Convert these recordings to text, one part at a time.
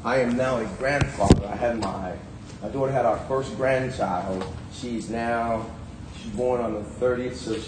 I am now a grandfather. My daughter had our first grandchild. She's born on the 30th, so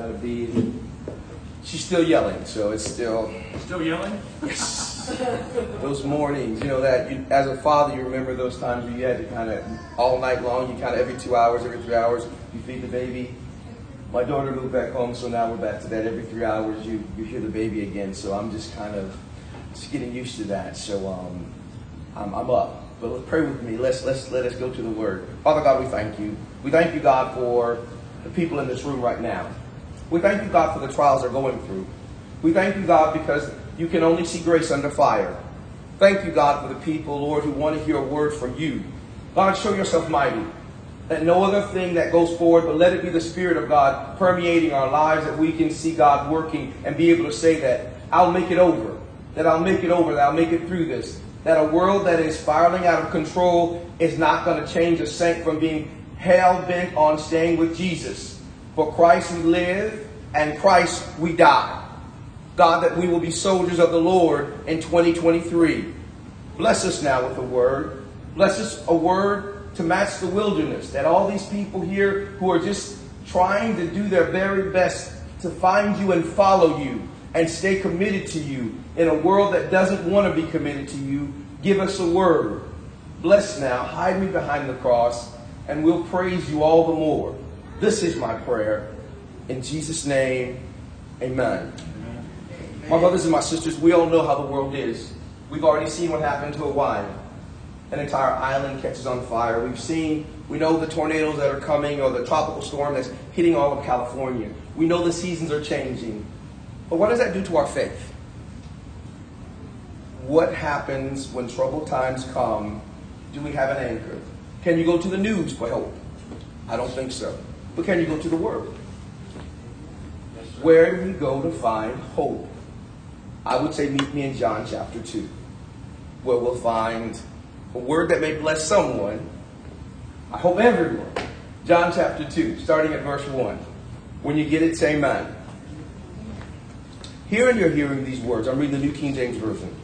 she's still yelling, so it's still yelling? Yes. Those mornings, as a father, you remember those times where you had to kind of, all night long, you kind of every 2 hours, every 3 hours, you feed the baby. My daughter moved back home, so now we're back to that. Every 3 hours, you hear the baby again, so I'm just kind of getting used to that. So I'm up. But let's pray with me. Let us go to the Word. Father God, we thank you. We thank you, God, for the people in this room right now. We thank you, God, for the trials they're going through. We thank you, God, because you can only see grace under fire. Thank you, God, for the people, Lord, who want to hear a word from you. God, show yourself mighty. Let no other thing that goes forward, but let it be the Spirit of God permeating our lives, that we can see God working and be able to say that I'll make it over, that I'll make it over, that I'll make it through this. That a world that is spiraling out of control is not going to change a saint from being hell-bent on staying with Jesus. For Christ we live, and Christ we die. God, that we will be soldiers of the Lord in 2023. Bless us now with a word. Bless us a word to match the wilderness. That all these people here who are just trying to do their very best to find you and follow you and stay committed to you in a world that doesn't want to be committed to you, give us a word. Bless now, hide me behind the cross, and we'll praise you all the more. This is my prayer. In Jesus' name, amen. My brothers and my sisters, we all know how the world is. We've already seen what happened to Hawaii. An entire island catches on fire. We know the tornadoes that are coming, or the tropical storm that's hitting all of California. We know the seasons are changing. But what does that do to our faith? What happens when troubled times come? Do we have an anchor? Can you go to the news for help? I don't think so. But can you go to the Word? Where do we go to find hope? I would say meet me in John chapter 2, where we'll find a word that may bless someone. I hope everyone. John chapter 2, starting at verse 1. When you get it, say amen. Here, and you're hearing these words. I'm reading the New King James Version.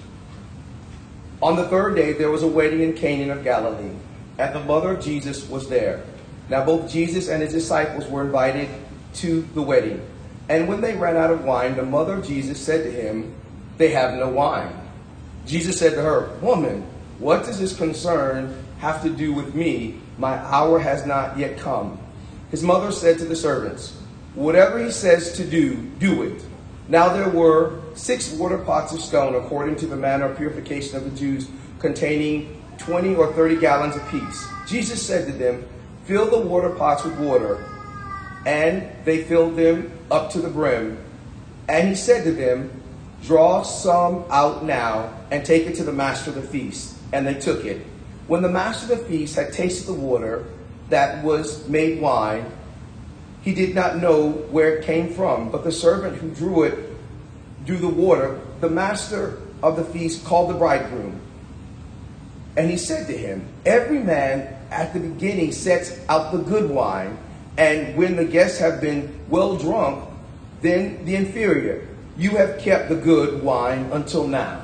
On the third day, there was a wedding in Cana of Galilee, and the mother of Jesus was there. Now both Jesus and his disciples were invited to the wedding. And when they ran out of wine, the mother of Jesus said to him, "They have no wine." Jesus said to her, "Woman, what does this concern have to do with me? My hour has not yet come." His mother said to the servants, "Whatever he says to do, do it." Now there were 6 water pots of stone, according to the manner of purification of the Jews, containing 20 or 30 gallons apiece. Jesus said to them, "Fill the water pots with water." And they filled them up to the brim. And he said to them, "Draw some out now, and take it to the master of the feast." And they took it. When the master of the feast had tasted the water that was made wine, he did not know where it came from, but the servant who drew the water, the master of the feast called the bridegroom. And he said to him, "Every man at the beginning sets out the good wine, and when the guests have been well drunk, then the inferior. You have kept the good wine until now."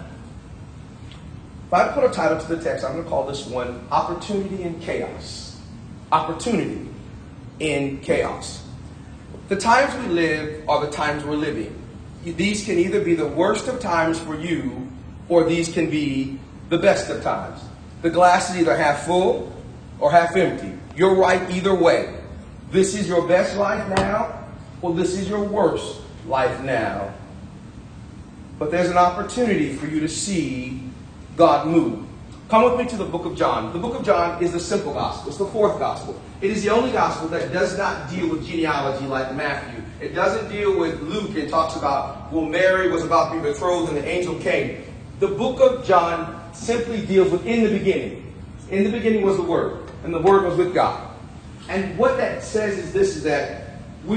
If I had to put a title to the text, I'm going to call this one Opportunity in Chaos. Opportunity in Chaos. The times we live are the times we're living. These can either be the worst of times for you, or these can be the best of times. The glass is either half full or half empty. You're right either way. This is your best life now, or this is your worst life now. But there's an opportunity for you to see God move. Come with me to the book of John. The book of John is the simple gospel. It's the 4th gospel. It is the only gospel that does not deal with genealogy like Matthew. It doesn't deal with Luke and talks about, well, Mary was about to be betrothed and the angel came. The book of John simply deals with in the beginning. In the beginning was the Word, and the Word was with God. And what that says is this, is that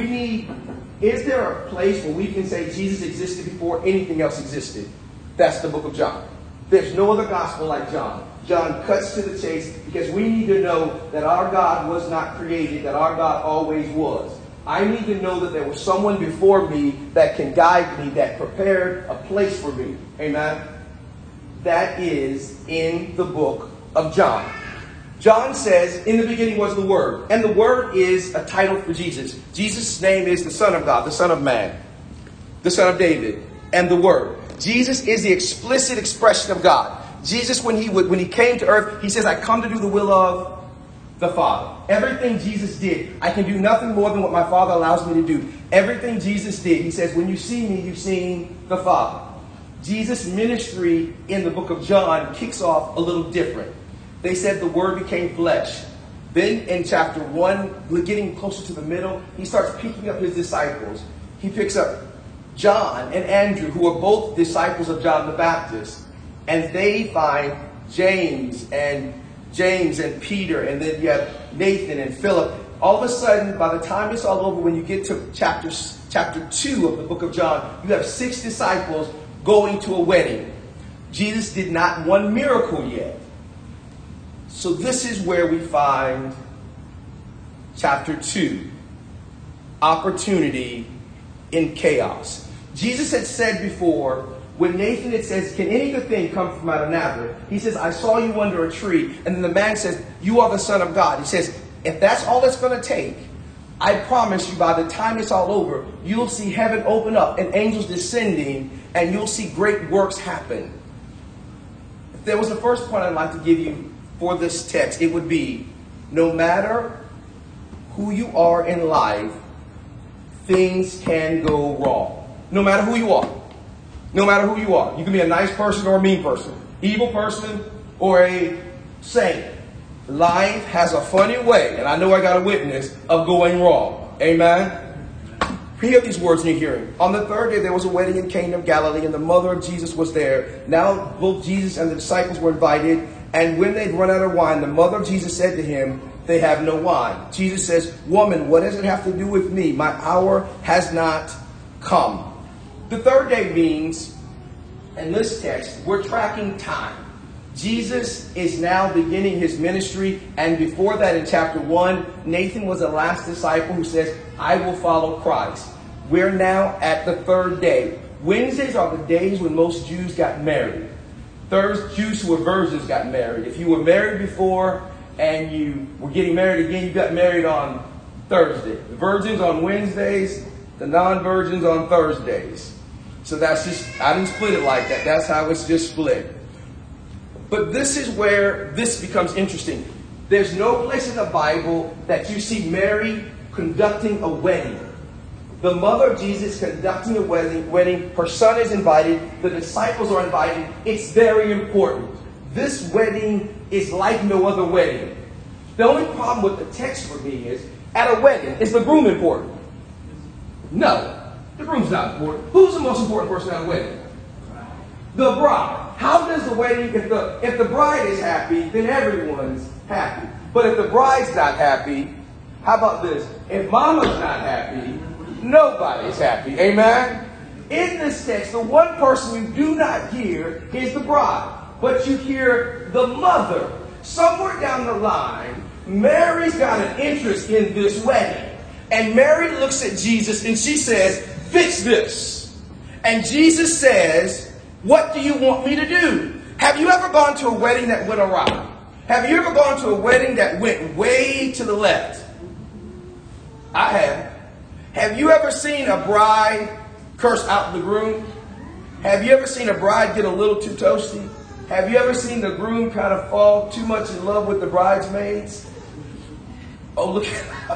is there a place where we can say Jesus existed before anything else existed? That's the book of John. There's no other gospel like John. John cuts to the chase because we need to know that our God was not created, that our God always was. I need to know that there was someone before me that can guide me, that prepared a place for me. Amen? that is in the book of John. John says, in the beginning was the Word. And the Word is a title for Jesus. Jesus' name is the Son of God, the Son of Man, the Son of David, and the Word. Jesus is the explicit expression of God. Jesus, when he came to earth, he says, I come to do the will of the Father. Everything Jesus did, I can do nothing more than what my Father allows me to do. Everything Jesus did, he says, when you see me, you've seen the Father. Jesus' ministry in the book of John kicks off a little different. They said the Word became flesh. Then in chapter 1, getting closer to the middle, he starts picking up his disciples. He picks up John and Andrew, who are both disciples of John the Baptist. And they find James and Peter, and then you have Nathan and Philip. All of a sudden, by the time it's all over, when you get to chapter 2 of the book of John, you have 6 disciples going to a wedding. Jesus did not one miracle yet. So this is where we find chapter 2, opportunity in chaos. Jesus had said before, when Nathan had says, can any good thing come from out of Nazareth? He says, I saw you under a tree. And then the man says, you are the Son of God. He says, if that's all it's going to take, I promise you by the time it's all over, you'll see heaven open up and angels descending, and you'll see great works happen. If there was the first point I'd like to give you for this text, it would be, no matter who you are in life, things can go wrong. No matter who you are. No matter who you are. You can be a nice person or a mean person. Evil person or a saint. Life has a funny way, and I know I got a witness, of going wrong. Amen? Hear these words in your hearing. On the third day there was a wedding in Cana of Galilee, and the mother of Jesus was there. Now both Jesus and the disciples were invited, and when they'd run out of wine, the mother of Jesus said to him, they have no wine. Jesus says, woman, what does it have to do with me? My hour has not come. The third day means, in this text, we're tracking time. Jesus is now beginning his ministry, and before that in chapter 1, Nathan was the last disciple who says, I will follow Christ. We're now at the third day. Wednesdays are the days when most Jews got married. Jews who were virgins got married. If you were married before and you were getting married again, you got married on Thursday. The virgins on Wednesdays, the non-virgins on Thursdays. So that's just, I didn't split it like that. That's how it's just split. But this is where this becomes interesting. There's no place in the Bible that you see Mary conducting a wedding. The mother of Jesus conducting a wedding. Her son is invited. The disciples are invited. It's very important. This wedding is like no other wedding. The only problem with the text for me is, at a wedding, is the groom important? No. The groom's not important. Who's the most important person at a wedding? The bride. How does the wedding, if the bride is happy, then everyone's happy. But if the bride's not happy, how about this? If mama's not happy, nobody's happy. Amen? In this text, the one person you do not hear is the bride. But you hear the mother. Somewhere down the line, Mary's got an interest in this wedding. And Mary looks at Jesus and she says, fix this. And Jesus says, what do you want me to do? Have you ever gone to a wedding that went awry? Have you ever gone to a wedding that went way to the left? I have. Have you ever seen a bride curse out the groom? Have you ever seen a bride get a little too toasty? Have you ever seen the groom kind of fall too much in love with the bridesmaids? Oh, look.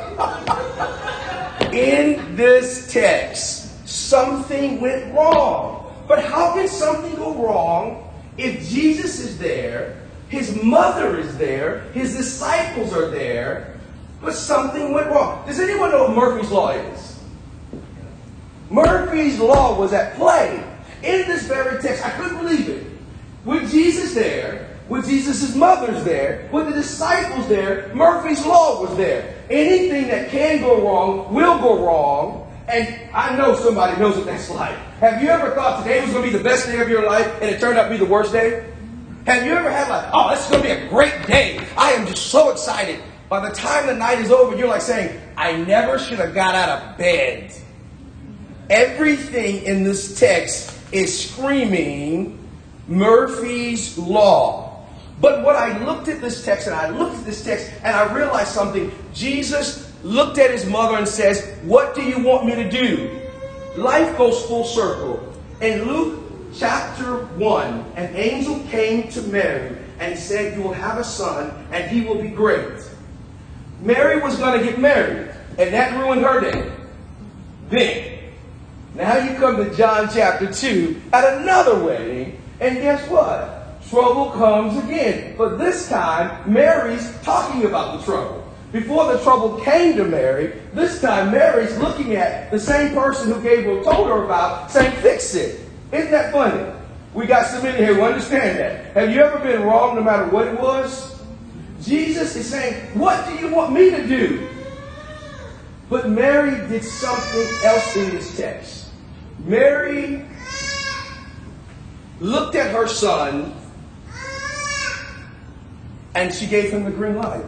In this text, something went wrong. But how can something go wrong if Jesus is there, his mother is there, his disciples are there, but something went wrong? Does anyone know what Murphy's Law is? Murphy's Law was at play in this very text. I couldn't believe it. With Jesus there, with Jesus' mother's there, with the disciples there, Murphy's Law was there. Anything that can go wrong will go wrong. And I know somebody knows what that's like. Have you ever thought today was going to be the best day of your life and it turned out to be the worst day? Have you ever had like, oh, this is going to be a great day. I am just so excited. By the time the night is over, you're like saying, I never should have got out of bed. Everything in this text is screaming Murphy's Law. But what I looked at this text and I realized something. Jesus looked at his mother and says, what do you want me to do? Life goes full circle. In Luke chapter 1, an angel came to Mary and he said, you will have a son and he will be great. Mary was going to get married and that ruined her day. Then, now you come to John chapter 2 at another wedding, and guess what? Trouble comes again. But this time, Mary's talking about the trouble. Before the trouble came to Mary, this time Mary's looking at the same person who Gabriel told her about, saying, fix it. Isn't that funny? We got some in here who understand that. Have you ever been wrong no matter what it was? Jesus is saying, what do you want me to do? But Mary did something else in this text. Mary looked at her son and she gave him the green light.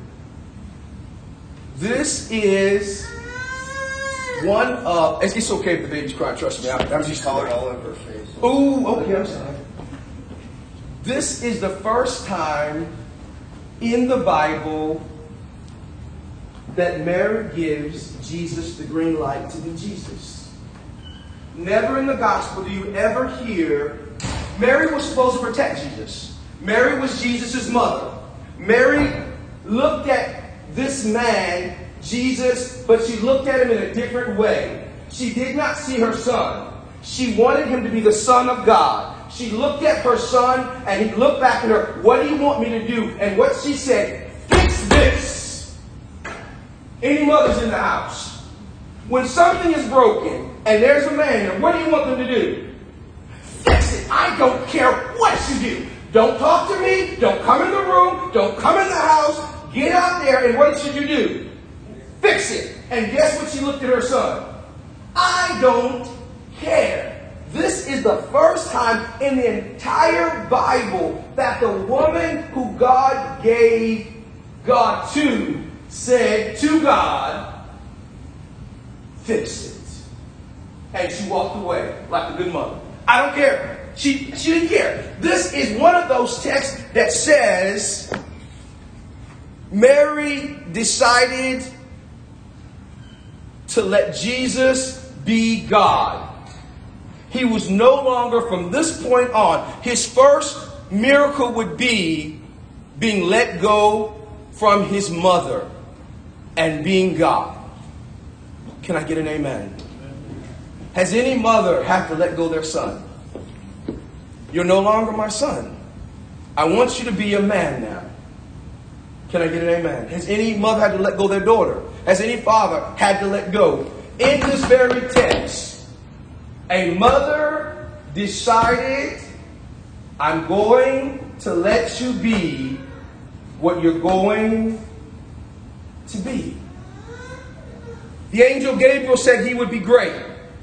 This is one of... It's okay if the baby's crying, trust me. I'm just colored all over her face. Ooh, okay, I'm sorry. This is the first time in the Bible that Mary gives Jesus the green light to be Jesus. Never in the gospel do you ever hear... Mary was supposed to protect Jesus. Mary was Jesus' mother. Mary looked at this man, Jesus, but she looked at him in a different way. She did not see her son. She wanted him to be the Son of God. She looked at her son and he looked back at her. What do you want me to do? And what she said, fix this. Any mothers in the house? When something is broken and there's a man here, what do you want them to do? Fix it. I don't care what you do. Don't talk to me. Don't come in the room. Don't come in the house. Get out there and what should you do? Fix it. And guess what she looked at her son? I don't care. This is the first time in the entire Bible that the woman who God gave God to said to God, fix it. And she walked away like a good mother. I don't care. She didn't care. This is one of those texts that says Mary decided to let Jesus be God. He was no longer, from this point on, his first miracle would be being let go from his mother and being God. Can I get an amen? Has any mother had to let go their son? You're no longer my son. I want you to be a man now. Can I get an amen? Has any mother had to let go their daughter? Has any father had to let go? In this very text, a mother decided, I'm going to let you be what you're going to be. The angel Gabriel said he would be great.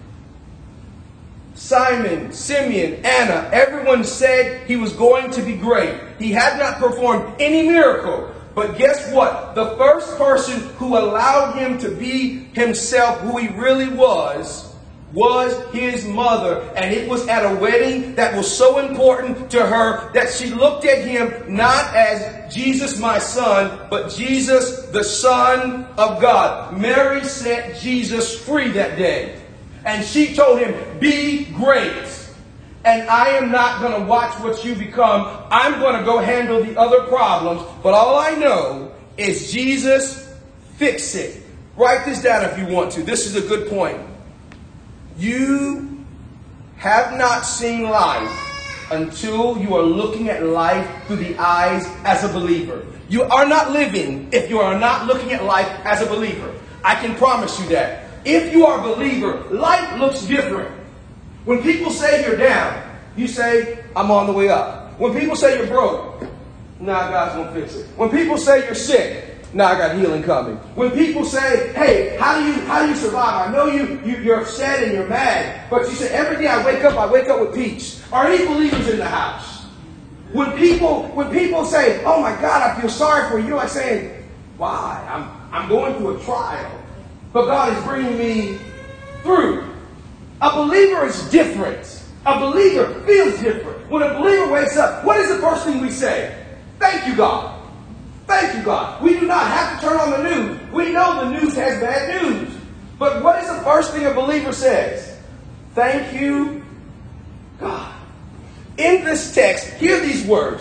Simon, Simeon, Anna, everyone said he was going to be great. He had not performed any miracle. But guess what? The first person who allowed him to be himself, who he really was his mother. And it was at a wedding that was so important to her that she looked at him not as Jesus, my son, but Jesus, the Son of God. Mary set Jesus free that day. And she told him, be great. And I am not going to watch what you become. I'm going to go handle the other problems. But all I know is Jesus, fix it. Write this down if you want to. This is a good point. You have not seen life until you are looking at life through the eyes as a believer. You are not living if you are not looking at life as a believer. I can promise you that. If you are a believer, life looks different. When people say you're down, you say, I'm on the way up. When people say you're broke, nah, God's going to fix it. When people say you're sick, nah, I got healing coming. When people say, hey, how do you survive? I know you're upset and you're mad, but you say, every day I wake up with peace. Are any believers in the house? When people say, oh my God, I feel sorry for you, you're like saying, why? I'm going through a trial, but God is bringing me through. A believer is different. A believer feels different. When a believer wakes up, what is the first thing we say? Thank you, God. Thank you, God. We do not have to turn on the news. We know the news has bad news. But what is the first thing a believer says? Thank you, God. In this text, hear these words.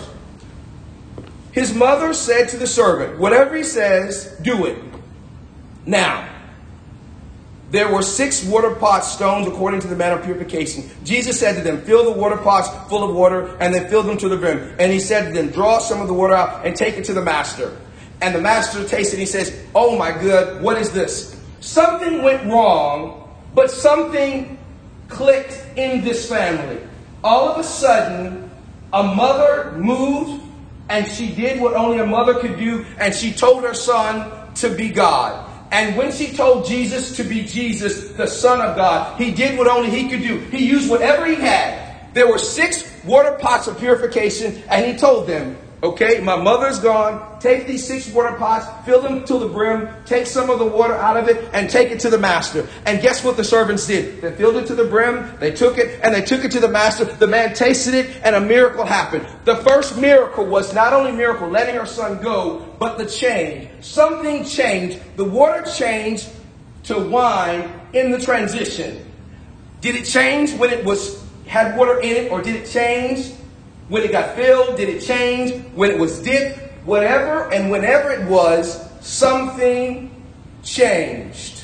His mother said to the servant, whatever he says, do it. Now, there were 6 water pot stones according to the manner of purification. Jesus said to them, fill the water pots full of water, and then fill them to the brim. And he said to them, draw some of the water out and take it to the master. And the master tasted it. He says, oh my God, what is this? Something went wrong, but something clicked in this family. All of a sudden, a mother moved, and she did what only a mother could do, and she told her son to be God. And when she told Jesus to be Jesus, the Son of God, he did what only he could do. He used whatever he had. There were 6 water pots of purification, and he told them, okay, my mother's gone. Take these 6 water pots, fill them to the brim, take some of the water out of it, and take it to the master. And guess what the servants did? They filled it to the brim, they took it, and they took it to the master. The man tasted it, and a miracle happened. The first miracle was not only miracle, letting her son go, but the change. Something changed. The water changed to wine in the transition. Did it change when it had water in it, or did it change when it got filled? Did it change when it was dipped? Whatever and whenever it was, something changed.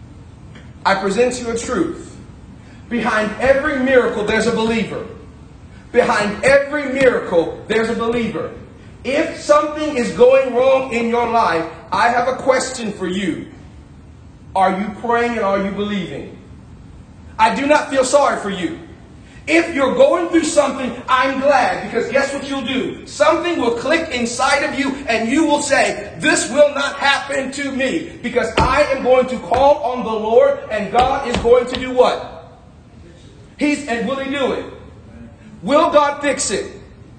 I present you a truth. Behind every miracle, there's a believer. Behind every miracle, there's a believer. If something is going wrong in your life, I have a question for you. Are you praying and are you believing? I do not feel sorry for you. If you're going through something, I'm glad, because guess what you'll do? Something will click inside of you and you will say, this will not happen to me, because I am going to call on the Lord, and God is going to do what? And will he do it? Will God fix it?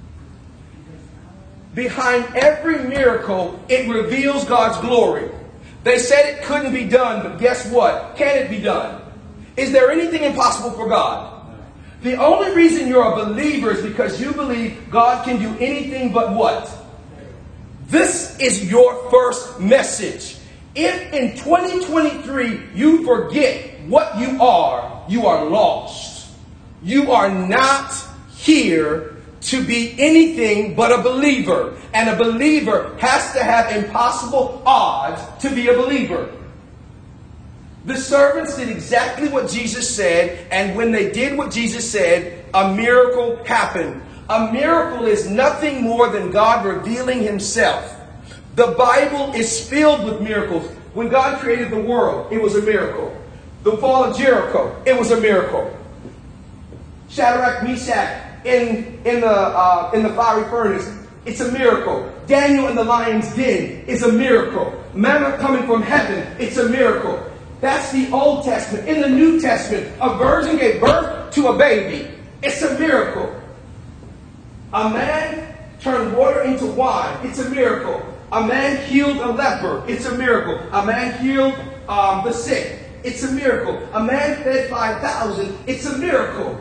Behind every miracle, it reveals God's glory. They said it couldn't be done, but guess what? Can it be done? Is there anything impossible for God? The only reason you're a believer is because you believe God can do anything but what? This is your first message. If in 2023 you forget what you are lost. You are not here to be anything but a believer. And a believer has to have impossible odds to be a believer. The servants did exactly what Jesus said, and when they did what Jesus said, a miracle happened. A miracle is nothing more than God revealing himself. The Bible is filled with miracles. When God created the world, it was a miracle. The fall of Jericho, it was a miracle. Shadrach, Meshach in the fiery furnace, it's a miracle. Daniel in the lion's den is a miracle. Manna coming from heaven, it's a miracle. That's the Old Testament. In the New Testament, a virgin gave birth to a baby. It's a miracle. A man turned water into wine. It's a miracle. A man healed a leper. It's a miracle. A man healed the sick. It's a miracle. A man fed 5,000. It's a miracle.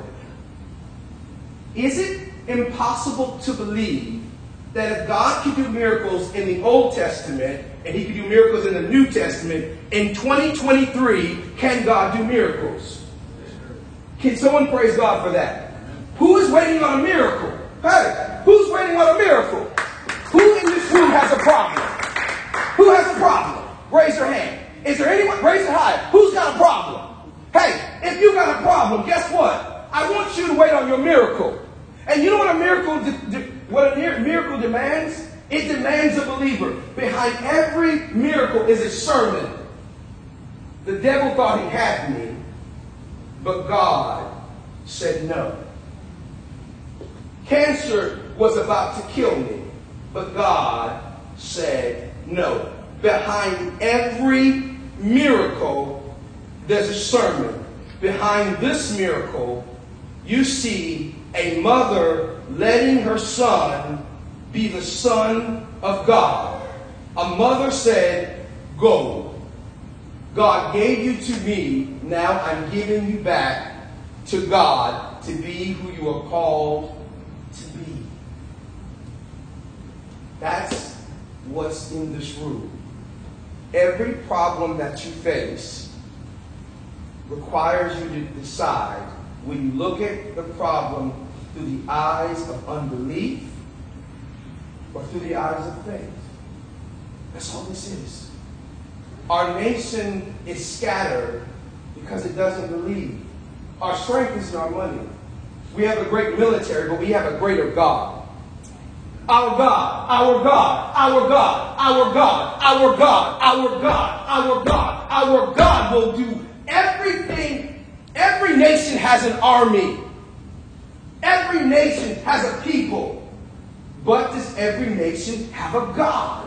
Is it impossible to believe that if God can do miracles in the Old Testament and he can do miracles in the New Testament, in 2023, can God do miracles? Can someone praise God for that? Who is waiting on a miracle? Hey, who's waiting on a miracle? Who in this room has a problem? Who has a problem? Raise your hand. Is there anyone? Raise it high. Who's got a problem? Hey, if you got a problem, guess what? I want you to wait on your miracle. And you know what a miracle demands? It demands a believer. Behind every miracle is a sermon. The devil thought he had me, but God said no. Cancer was about to kill me, but God said no. Behind every miracle, there's a sermon. Behind this miracle, you see a mother letting her son be the Son of God. A mother said, go. God gave you to me. Now I'm giving you back to God to be who you are called That's what's in this room. Every problem that you face requires you to decide, will you look at the problem through the eyes of unbelief or through the eyes of faith? That's all this is. Our nation is scattered because it doesn't believe. Our strength is in our money. We have a great military, but we have a greater God. Our God, our God, our God, our God, our God, our God, our God, our God will do everything. Every nation has an army. Every nation has a people. But does every nation have a God?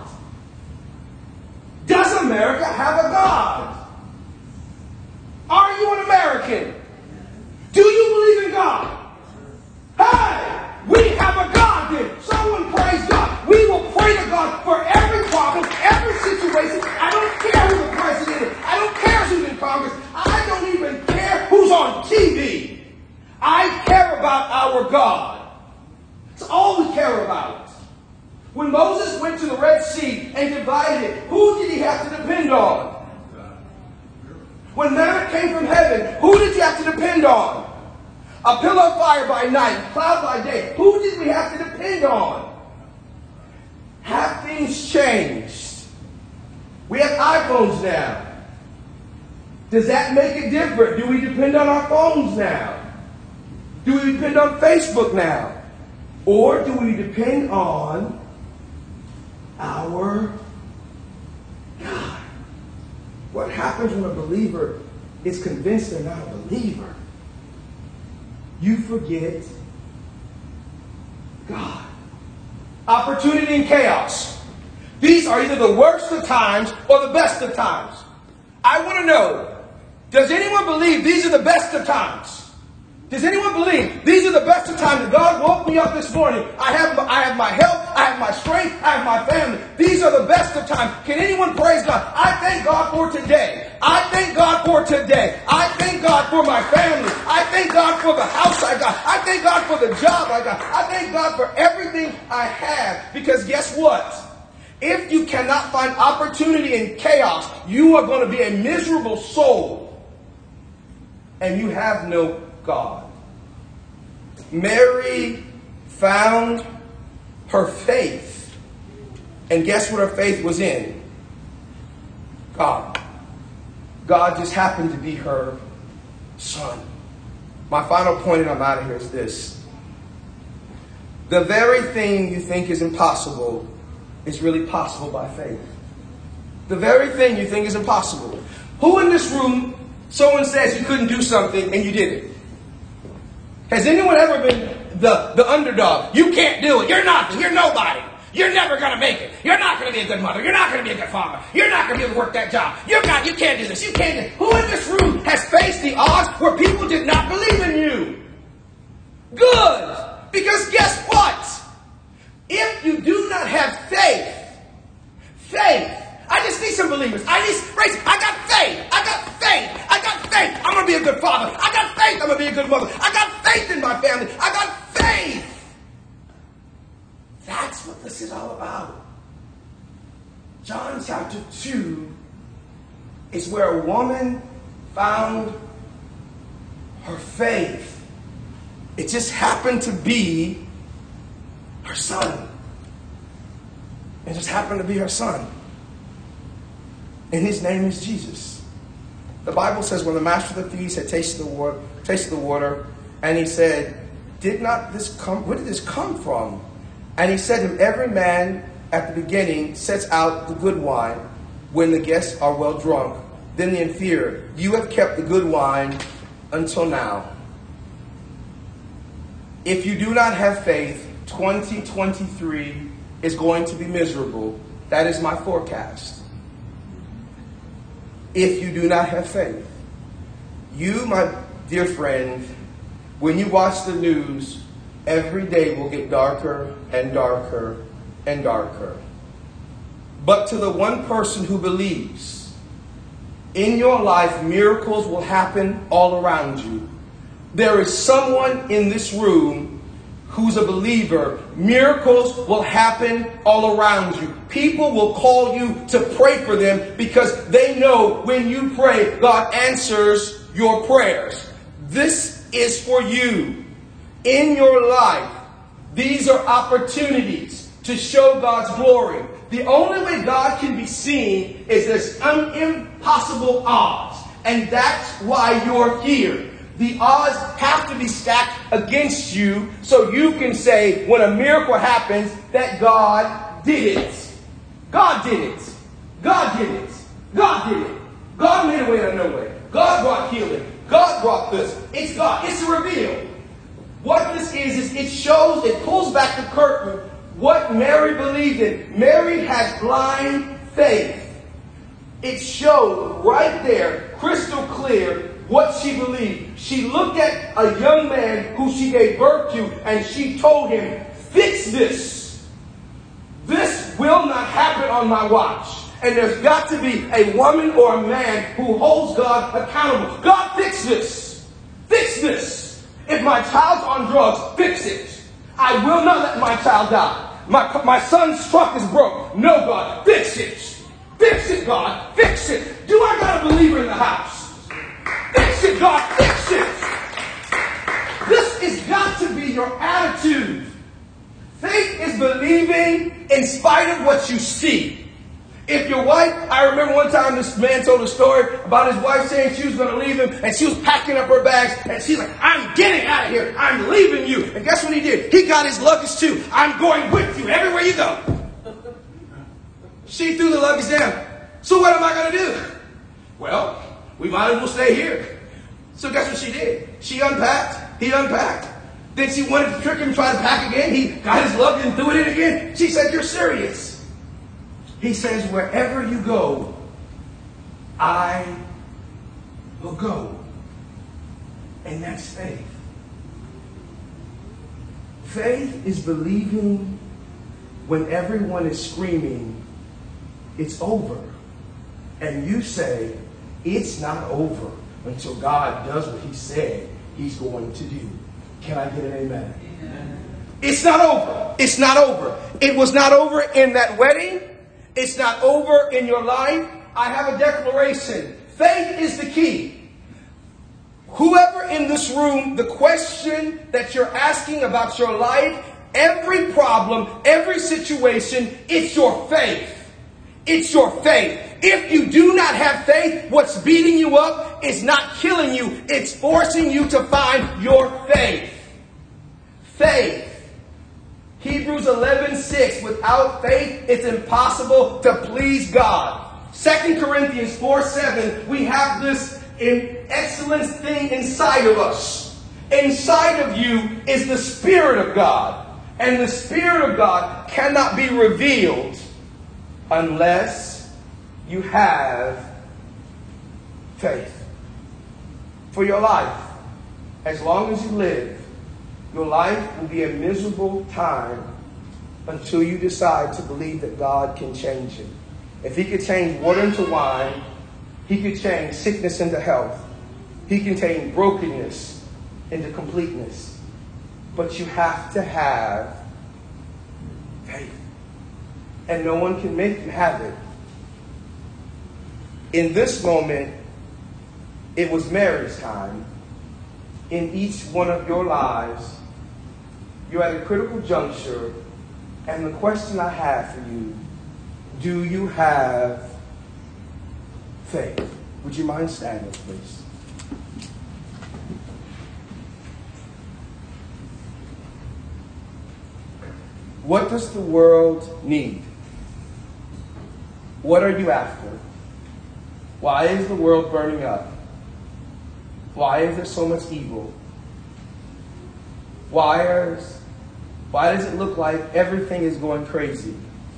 Does America have a God? Are you an American? Do you believe in God? Hey, we have a God then. Someone praise God. We will pray to God for every problem, every situation. I don't care who the president is. I don't care who's in Congress. I don't even care who's on TV. I care about our God. That's all we care about. When Moses went to the Red Sea and divided it, who did he have to depend on? When manna came from heaven, who did you have to depend on? A pillar of fire by night, cloud by day. Who did we have to depend on? Have things changed? We have iPhones now. Does that make it different? Do we depend on our phones now? Do we depend on Facebook now? Or do we depend on our God? What happens when a believer is convinced they're not a believer? You forget God. Opportunity and chaos. These are either the worst of times or the best of times. I want to know, does anyone believe these are the best of times? Does anyone believe these are the best of times? That God woke me up this morning. I have my health, I have my strength, I have my family. These are the best of times. Can anyone praise God? I thank God for today. I thank God for today. I thank God for my family. I thank God for the house I got. I thank God for the job I got. I thank God for everything I have. Because guess what? If you cannot find opportunity in chaos, you are going to be a miserable soul. And you have no God. Mary found her faith. And guess what her faith was in? God. God just happened to be her son. My final point, and I'm out of here, is this. The very thing you think is impossible is really possible by faith. The very thing you think is impossible. Who in this room, someone says you couldn't do something and you did it? Has anyone ever been the underdog? You can't do it. You're nothing. You're nobody. You're never going to make it. You're not going to be a good mother. You're not going to be a good father. You're not going to be able to work that job. You can't do this. You can't do this. Who in this room has faced the odds where people did not believe in you? Good. Because guess what? If you do not have faith, I just need some believers. I got faith. I got faith. I got faith. I'm going to be a good father. I got faith. I'm going to be a good mother. I got faith in my family. I got faith. That's what this is all about. John chapter 2 is where a woman found her faith. It just happened to be her son. It just happened to be her son. And his name is Jesus. The Bible says when the master of the feast had tasted the water, and he said, where did this come from? And he said to him, every man at the beginning sets out the good wine when the guests are well drunk. Then the inferior, you have kept the good wine until now. If you do not have faith, 2023 is going to be miserable. That is my forecast. If you do not have faith. You, my dear friend, when you watch the news, every day will get darker and darker and darker. But to the one person who believes, in your life, miracles will happen all around you. There is someone in this room who's a believer, miracles will happen all around you. People will call you to pray for them because they know when you pray, God answers your prayers. This is for you. In your life, these are opportunities to show God's glory. The only way God can be seen is there's impossible odds. And that's why you're here. The odds have to be stacked against you so you can say when a miracle happens that God did it. God did it. God did it. God did it. God made a way out of no way. God brought healing. God brought this. It's God. It's a reveal. What this is it shows, it pulls back the curtain what Mary believed in. Mary had blind faith. It showed right there, crystal clear, what she believed. She looked at a young man who she gave birth to and she told him, fix this. This will not happen on my watch. And there's got to be a woman or a man who holds God accountable. God, fix this. Fix this. If my child's on drugs, fix it. I will not let my child die. My son's truck is broke. No, God, fix it. Fix it, God. Fix it. Do I got a believer in the house? Fix it, God. Fix it. This has got to be your attitude. Faith is believing in spite of what you see. If your wife, I remember one time this man told a story about his wife saying she was going to leave him and she was packing up her bags and she's like, I'm getting out of here. I'm leaving you. And guess what he did? He got his luggage too. I'm going with you everywhere you go. She threw the luggage down. So what am I going to do? Well, we might as well stay here. So guess what she did? She unpacked. He unpacked. Then she wanted to trick him and try to pack again. He got his luggage and threw it in again. She said, you're serious. He says, wherever you go, I will go. And that's faith. Faith is believing when everyone is screaming, it's over. And you say, it's not over until God does what he said he's going to do. Can I get an amen? Amen. It's not over. It's not over. It was not over in that wedding. It's not over in your life. I have a declaration. Faith is the key. Whoever in this room, the question that you're asking about your life, every problem, every situation, it's your faith. It's your faith. If you do not have faith, what's beating you up is not killing you. It's forcing you to find your faith. Faith. Hebrews 11:6. Without faith, it's impossible to please God. 2 Corinthians 4:7. We have this excellent thing inside of us. Inside of you is the Spirit of God. And the Spirit of God cannot be revealed unless you have faith. For your life, as long as you live, your life will be a miserable time until you decide to believe that God can change it. If he could change water into wine, he could change sickness into health. He can change brokenness into completeness. But you have to have faith. And no one can make you have it. In this moment, it was Mary's time. In each one of your lives, you're at a critical juncture, and the question I have for you, do you have faith? Would you mind standing, please? What does the world need? What are you after? Why is the world burning up? Why is there so much evil? Why does it look like everything is going crazy?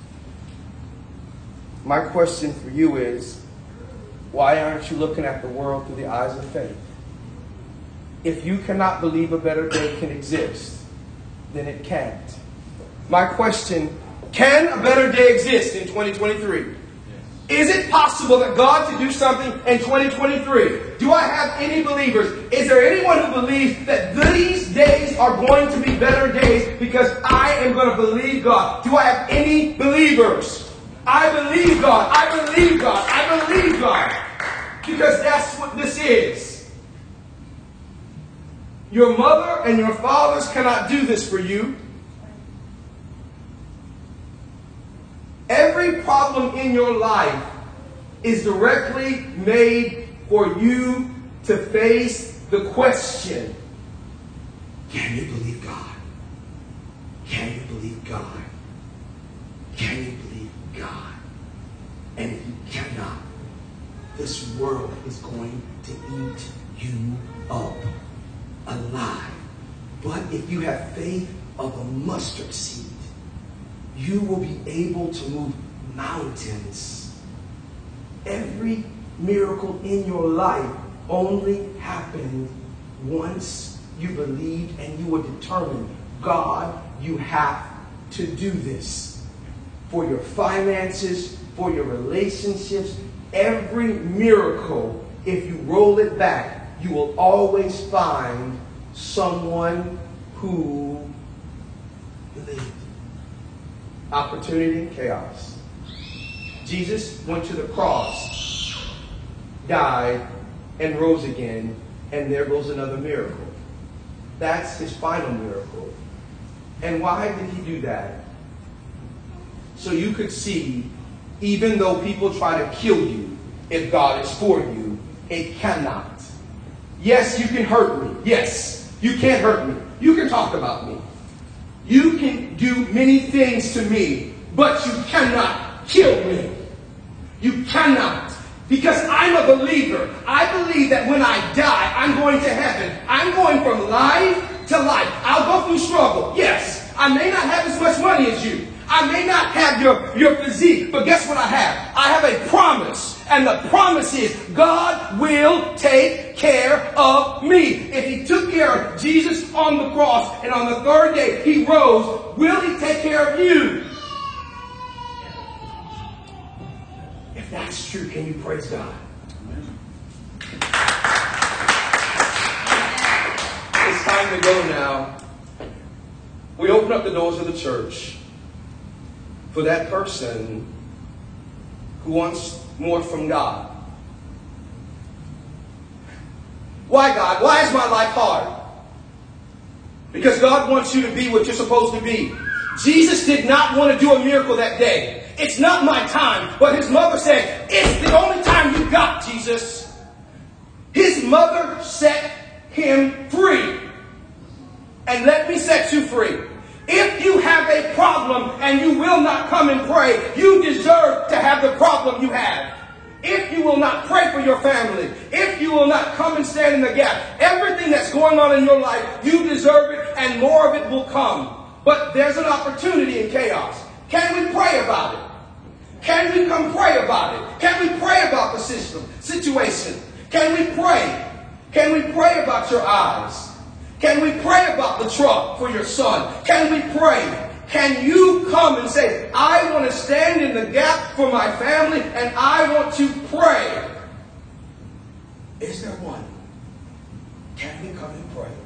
My question for you is, why aren't you looking at the world through the eyes of faith? If you cannot believe a better day can exist, then it can't. My question, can a better day exist in 2023? Yes. Is it possible that God could do something in 2023 Do I have any believers? Is there anyone who believes that these days are going to be better days because I am going to believe God? Do I have any believers? I believe God. I believe God. I believe God. Because that's what this is. Your mother and your fathers cannot do this for you. Every problem in your life is directly made for you to face the question, can you believe God? Can you believe God? Can you believe God? And if you cannot, this world is going to eat you up alive. But if you have faith of a mustard seed, you will be able to move mountains. Every miracle in your life only happened once you believed and you were determined, God, you have to do this. For your finances, for your relationships, every miracle, if you roll it back, you will always find someone who believed. Opportunity and chaos. Jesus went to the cross, died, and rose again, and there goes another miracle. That's his final miracle. And why did he do that? So you could see, even though people try to kill you, if God is for you, it cannot. Yes, you can hurt me. Yes, you can't hurt me. You can talk about me. You can do many things to me, but you cannot kill me. You cannot. Because I'm a believer. I believe that when I die, I'm going to heaven. I'm going from life to life. I'll go through struggle. Yes, I may not have as much money as you. I may not have your physique, but guess what I have? I have a promise. And the promise is God will take care of me. If he took care of Jesus on the cross and on the third day he rose, will he take care of you? If that's true, can you praise God? It's time to go now. We open up the doors of the church for that person who wants more from God. Why, God? Why is my life hard? Because God wants you to be what you're supposed to be. Jesus did not want to do a miracle that day. It's not my time. But his mother said, it's the only time you got, Jesus. His mother set him free. And let me set you free. If you have a problem and you will not come and pray, you deserve to have the problem you have. If you will not pray for your family, if you will not come and stand in the gap, everything that's going on in your life, you deserve it and more of it will come. But there's an opportunity in chaos. Can we pray about it? Can we come pray about it? Can we pray about the situation? Can we pray? Can we pray about your eyes? Can we pray about the truck for your son? Can we pray? Can you come and say, I want to stand in the gap for my family and I want to pray? Is there one? Can we come and pray?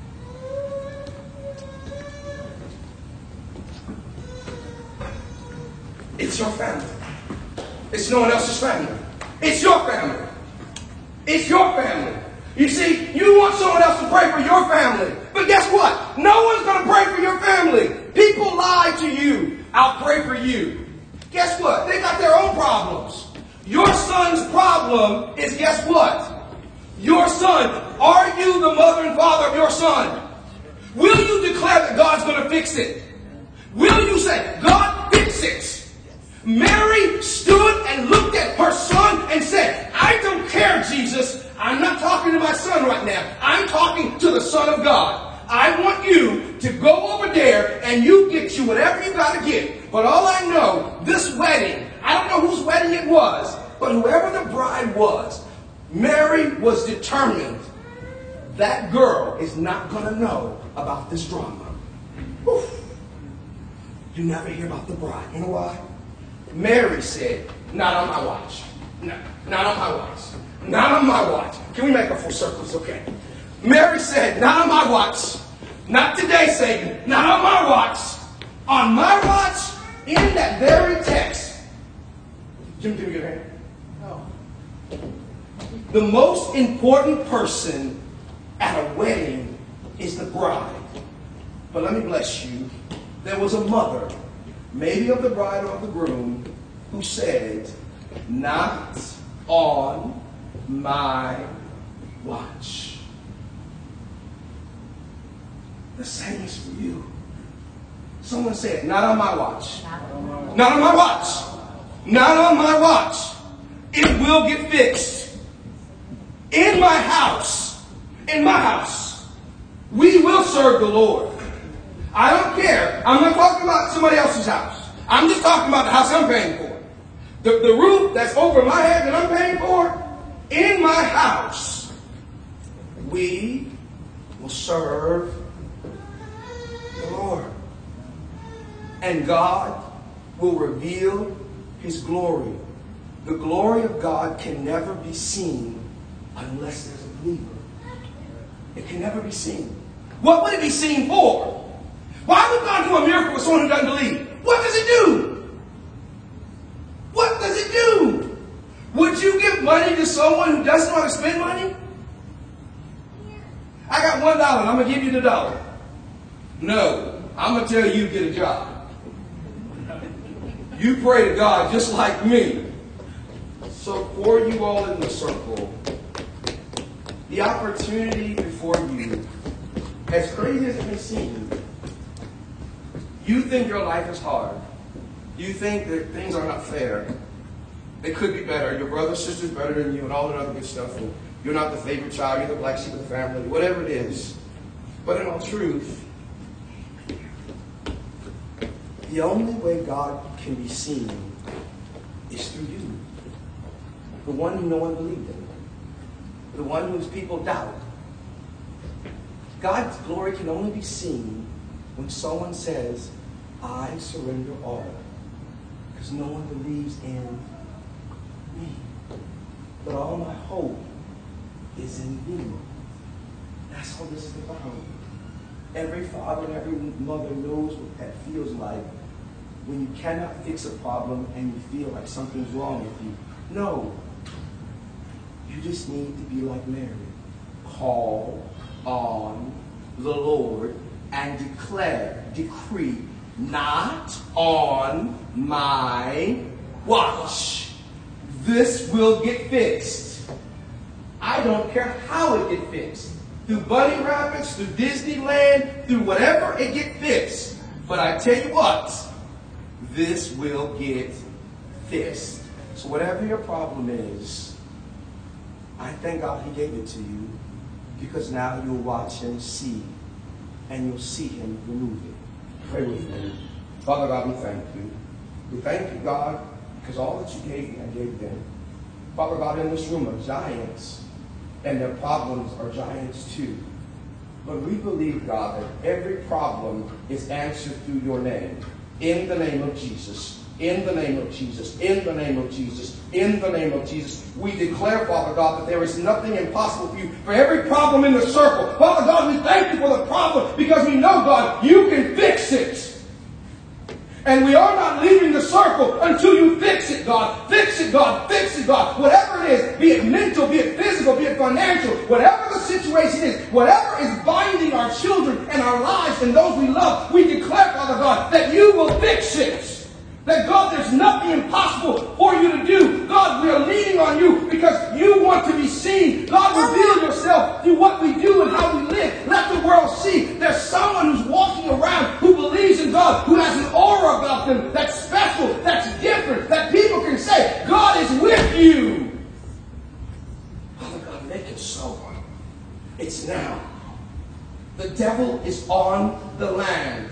It's your family. It's no one else's family. It's your family. It's your family. You see, you want someone else to pray for your family. But guess what? No one's going to pray for your family. People lie to you. I'll pray for you. Guess what? They got their own problems. Your son's problem is, guess what? Your son. Are you the mother and father of your son? Will you declare that God's going to fix it? Will you say, God, fix it? Mary stood and looked at her son and said, I don't care, Jesus. I'm not talking to my son right now. I'm talking to the Son of God. I want you to go over there and you get you whatever you got to get. But all I know, this wedding, I don't know whose wedding it was, but whoever the bride was, Mary was determined that girl is not going to know about this drama. Oof. You never hear about the bride. You know why? Mary said, not on my watch. No, not on my watch. not on my watch. Can we make a full circle? It's okay. Mary said, not on my watch. Not today, Satan. Not on my watch. On my watch, in that very text. Jim, give me your hand. Oh. The most important person at a wedding is the bride. But let me bless you. There was a mother, maybe of the bride or of the groom, who said, not on my watch. The same is for you. Someone said, not on my watch. Not on my watch. Not on my watch. It will get fixed. In my house. In my house. We will serve the Lord. I don't care. I'm not talking about somebody else's house. I'm just talking about the house I'm paying for. The roof that's over my head that I'm paying for. In my house. We will serve the Lord. And God will reveal His glory. The glory of God can never be seen unless there's a believer. It can never be seen. What would it be seen for? Why would God do a miracle with someone who doesn't believe? What does it do? What does it do? Would you give money to someone who doesn't know how to spend money? I got $1. I'm going to give you the dollar. No, I'm going to tell you to get a job. You pray to God just like me. So for you all in the circle, the opportunity before you, as crazy as it may seem, you think your life is hard. You think that things are not fair. They could be better. Your brother, sister's better than you and all that other good stuff. And you're not the favorite child. You're the black sheep of the family. Whatever it is. But in all truth, the only way God can be seen is through you. The one who no one believed in. The one whose people doubt. God's glory can only be seen when someone says, I surrender all. Because no one believes in me. But all my hope is in you. That's what this is about. Every father and every mother knows what that feels like when you cannot fix a problem and you feel like something's wrong with you. No. You just need to be like Mary. Call on the Lord and decree, not on my watch. This will get fixed. I don't care how it gets fixed. Through Bunny Rapids, through Disneyland, through whatever, it get fixed. But I tell you what, this will get fixed. So whatever your problem is, I thank God He gave it to you, because now you'll watch Him see, and you'll see Him remove it. Pray with me. Father God, we thank you. We thank you, God, because all that you gave me, I gave them. Father God, in this room are giants, and their problems are giants too. But we believe, God, that every problem is answered through your name. In the name of Jesus. In the name of Jesus. In the name of Jesus. In the name of Jesus. We declare, Father God, that there is nothing impossible for you. For every problem in the circle, Father God, we thank you for the problem, because we know, God, you can fix it. And we are not leaving the circle until you fix it, God. Fix it, God. Fix it, God. Whatever it is, be it mental, be it physical, be it financial, whatever the situation is, whatever is binding our children and our lives and those we love, we declare, Father God, that you will fix it. That, God, there's nothing impossible for you to do. God, we are leaning on you because you want to be seen. God, reveal yourself through what we do and how we live. Let the world see there's someone who's walking around who believes in God, who has an aura about them that's special, that's different, that people can say, God is with you. Father God, make it so. It's now. The devil is on the land.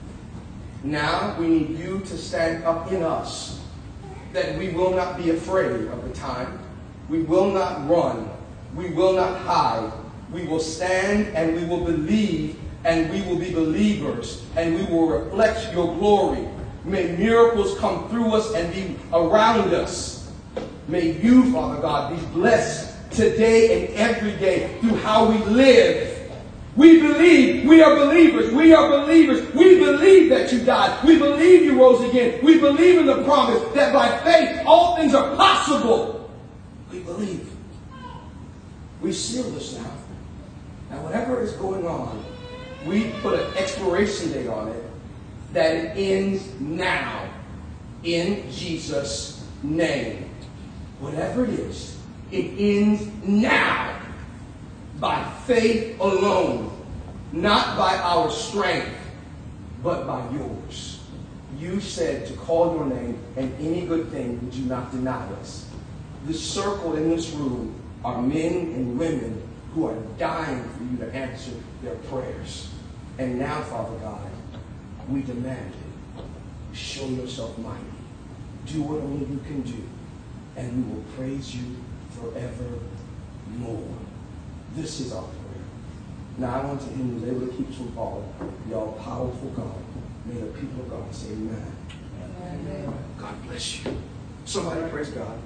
Now we need you to stand up in us, that we will not be afraid of the time. We will not run. We will not hide. We will stand and we will believe, and we will be believers, and we will reflect your glory. May miracles come through us and be around us. May you, Father God, be blessed today and every day through how we live. We believe we are believers. We are believers. We believe that you died. We believe you rose again. We believe in the promise that by faith all things are possible. We believe. We seal this now. Now whatever is going on, we put an expiration date on it that it ends now in Jesus' name. Whatever it is, it ends now. By faith alone, not by our strength, but by yours. You said to call your name, and any good thing would you not deny us. The circle in this room are men and women who are dying for you to answer their prayers. And now, Father God, we demand it. Show yourself mighty. Do what only you can do, and we will praise you forevermore. This is our prayer. Now I want to end was able to keep from falling. Y'all powerful God. May the people of God say amen. Amen. God bless you. Somebody praise God.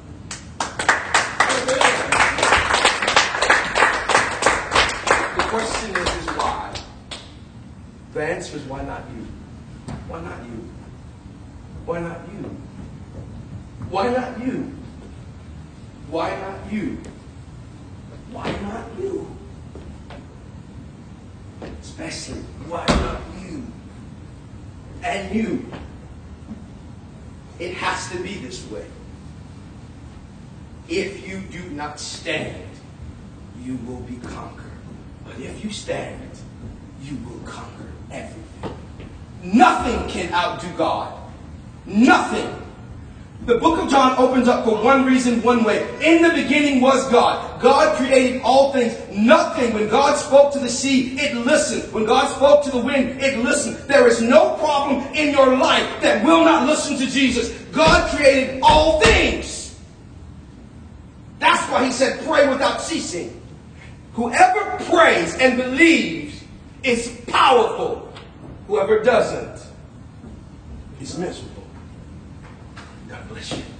The question is why? The answer is why not you? Why not you? Why not you? Why not you? Why not you? Why not you? Especially, why not you? And you. It has to be this way. If you do not stand, you will be conquered. But if you stand, you will conquer everything. Nothing can outdo God. Nothing. The book of John opens up for one reason, one way. In the beginning was God. God created all things. Nothing. When God spoke to the sea, it listened. When God spoke to the wind, it listened. There is no problem in your life that will not listen to Jesus. God created all things. That's why he said, pray without ceasing. Whoever prays and believes is powerful. Whoever doesn't is miserable. God bless you.